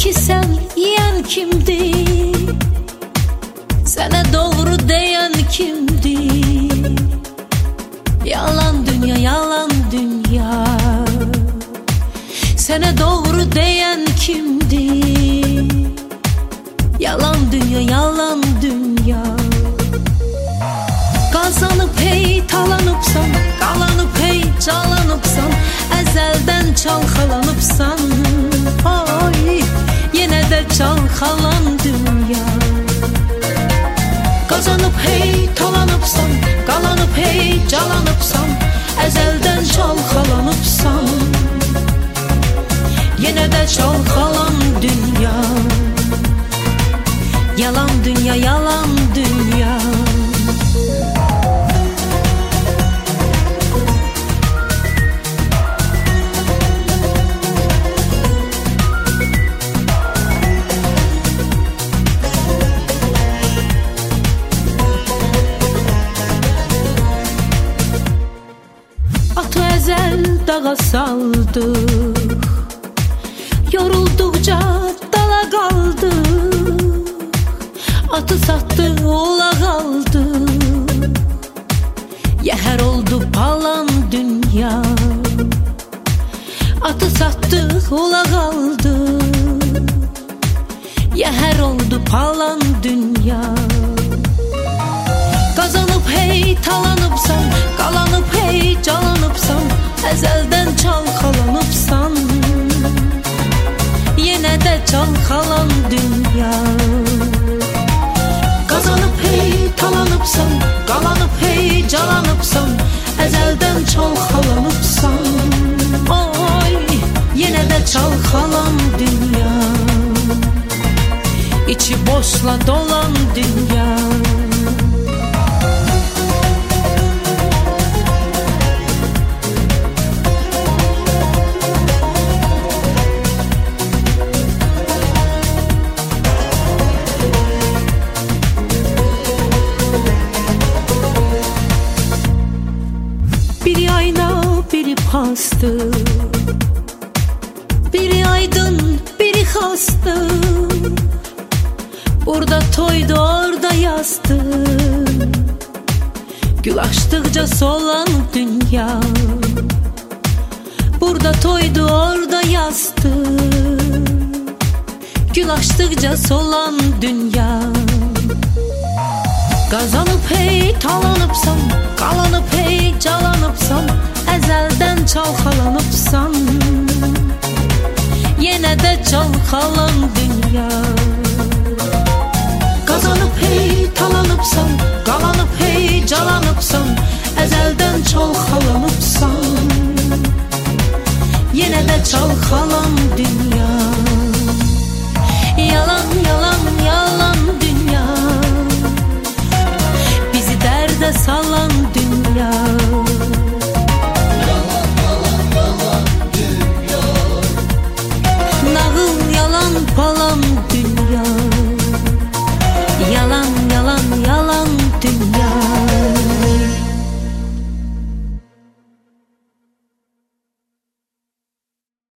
Peki sen yiyen kimdi? Sana doğru değen kimdi? Yalan dünya, yalan dünya. Sana doğru değen kimdi? Yalan dünya, yalan dünya. Kazanıp hey talanıpsan, kalanıp hey çalanıpsan, ezelden çalkalanıpsan, ay yine de çalkalan dünya. Kazanıp hey talanıpsan, kalanıp hey çalanıpsan, ezelden çalkalanıpsan, yine de çalkalan dünya. Yalan dünya, yalan dünya. Atı ezel dağa saldık, yoruldukça dala kaldık. Atı sattı ola kaldı, yeher oldu palan dünya. Atı sattı ola kaldı, yeher oldu palan dünya. Kazanıp hey talanıpsan, kalanıp hey calanıpsan, ezelden çalkalanıpsan, yine de çalkalan dünya. Kazanıp hey talanıpsan, kalanıp hey calanıpsan, ezelden çalkalanıpsan, oy yine de çalkalan dünya. İçi boşla dolan dünya. Biri ayna, biri pastı, biri aydın, biri hastı. Burada toydu, orada yastı, gül açtıkça solan dünya. Burada toydu, orada yastı, gül açtıkça solan dünya. Kazanıp hey talanıpsan, kalanıp hey calanıpsan, ezelden çalkalanıpsan, yine de çalkalan dünya. Kazanıp hey talanıpsan, kalanıp hey calanıpsan, ezelden çalkalanıpsan, yine de çalkalan dünya. Yalan yalan yalan dünya, bizi derde salan